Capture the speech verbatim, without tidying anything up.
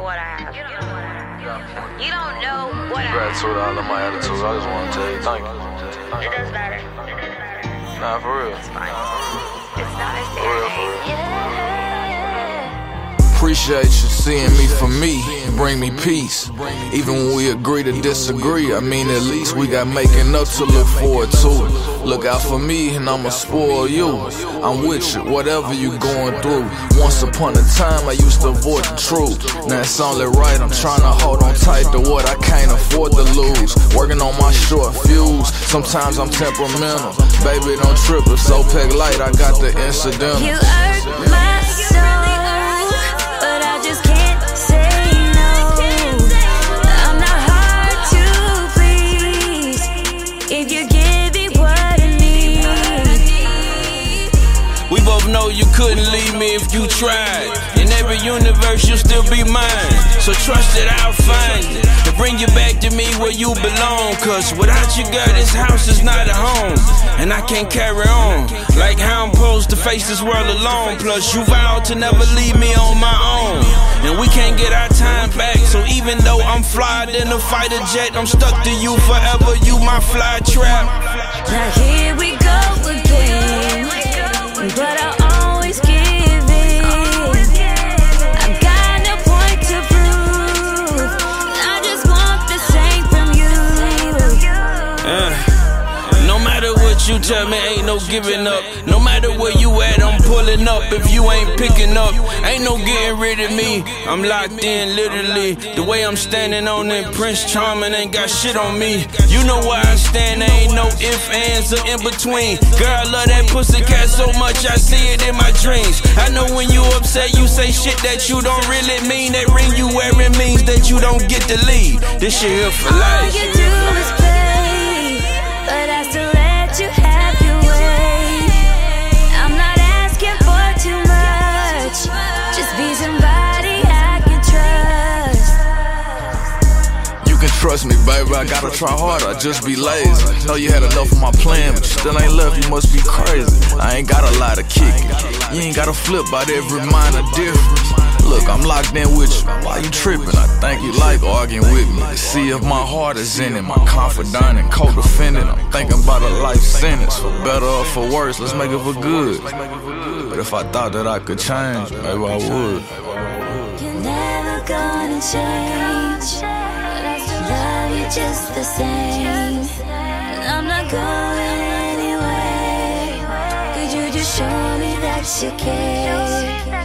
what I have. You don't know what I have. You don't know what I have. Gratitude, I love my attitude. I just want to tell you thank you. It does matter. It does matter. Nah, for real. It's fine. It's not a For real, for real. yeah. Appreciate you seeing me for me, bring me peace. Even when we agree to disagree, I mean at least we got making up to look forward to. Look out for me and I'ma spoil you. I'm with you, whatever you going through. Once upon a time I used to avoid the truth. Now it's only right, I'm trying to hold on tight to what I can't afford to lose. Working on my short fuse, sometimes I'm temperamental. Baby don't trip, it's OPEC light, I got the incidental. You hurt my soul. We both know you couldn't leave me if you tried. In every universe you'll still be mine. So trust that I'll find it and bring you back to me where you belong. Cause without you, girl, this house is not a home. And I can't carry on like how I'm supposed to face this world alone. Plus you vowed to never leave me on my own. And we can't get our time back. So even though I'm flyed in a fighter jet, I'm stuck to you forever. You my fly trap. Now here we go again. But I'll always give in. I've got no point to prove. I just want the same from you. uh, No matter what you tell me, ain't no giving up. No matter where you at, I'm pulling up. If you ain't picking up, ain't no getting rid of me. I'm locked in, literally. The way I'm standing on it, Prince Charming ain't got shit on me. You know where I stand, there ain't no ifs, ands, or in between. Girl, I love that pussycat so much, I see it in my dreams. I know when you upset, you say shit that you don't really mean. That ring you wearing means that you don't get to leave. This shit here for life. All you do is play, but I still let you have your way. I'm not asking for too much, just be somebody I can trust. You can trust me, baby, I gotta try harder, I just be lazy. Know you had enough of my plan, but you still ain't left, you must be crazy. I ain't got a lot of kicking, you ain't gotta flip out every minor difference. Look, I'm locked in with you, why you tripping? I think you like arguing with me. See if my heart is in it, my confidant and co-defendant. I'm thinking about a life sentence, for better or for worse, let's make it for good. But if I thought that I could change, maybe I would. You're never gonna change, but I still love you just the same. And I'm not going anywhere. Could you just show me that you care?